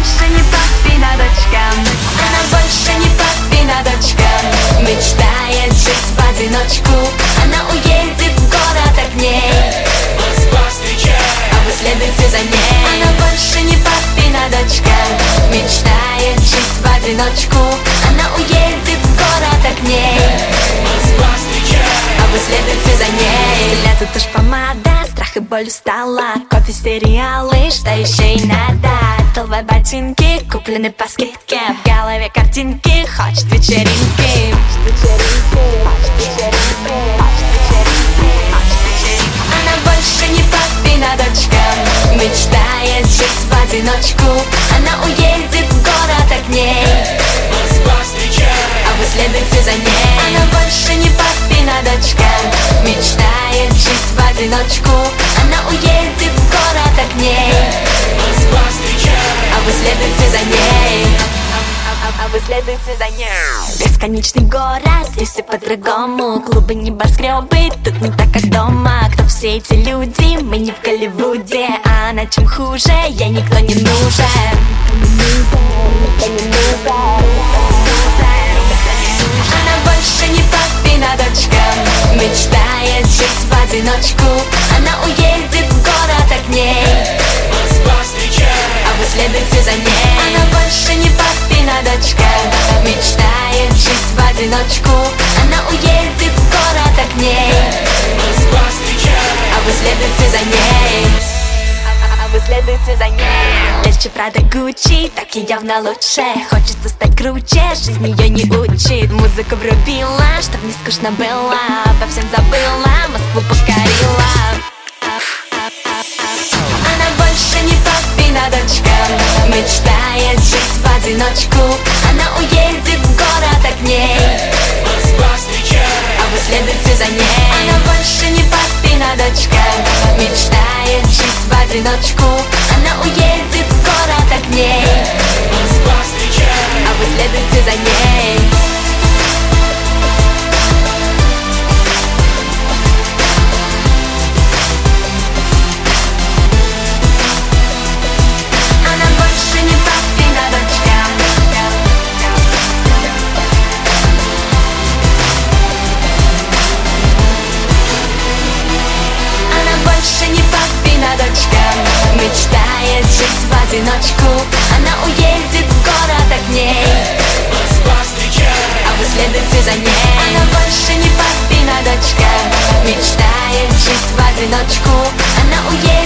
больше не папина дочка. Она больше не папина дочка. Мечтает жить в одиночку. Она уедет в город огней. Москва, встречай, а вы следуйте за ней. Она больше не папина дочка. Мечтает жить в одиночку. Она уедет в город огней. Москва, встречай, а вы следуйте за ней. Лето тушь, помада, страх и боль устала. Кофе, сериалы, что еще и надо. Толвые ботинки, куплены по скидке. В голове картинки, хочет вечеринки. Она больше не папина дочка. Мечтает жить в одиночку. Она уедет в город огней. Москва, встречай, а вы следуйте за ней. Она больше не папина дочка. Мечтает жить в одиночку. Она уедет в город огней. Москва, встречай, а вы следуйте за ней. А вы следуйте за ней. Бесконечный город, здесь все по-другому. Клубы, небоскребы, тут не так, как дома. Кто все эти люди? Мы не в Голливуде. А на чем хуже? Ей никто не нужен. Она больше не папина дочка. Мечтает жить в одиночку. Она уедет в город огней. Москва, встречай, а вы следуйте за ней. Она больше не папина дочка. Мечтает жить в одиночку. Она уедет в город огней. Москва, встречай, а вы следуйте за ней. А вы следуйте за ней. Легче Прада, Гуччи, так и явно лучше. Хочется стать круче, жизнь ее не учит. Музыку врубила, чтоб не скучно было. Обо всем забыла, Москву покорила. Она больше не папина дочка. Мечтает жить в одиночку. Она уедет в город огней. Москва, встречай, а вы следуйте за ней. Она больше не папина дочка. Мечтает жить в одиночку. Она уедет в город огней. Москва, встречай, а вы следуйте за ней. Она больше не папина дочка. Она больше не папина дочка. Мечтает жить в одиночку. Она уедет в город огней. Москва, встречай, а вы следуйте за ней. Она больше не папина дочка. Мечтает жить в одиночку. Она уедет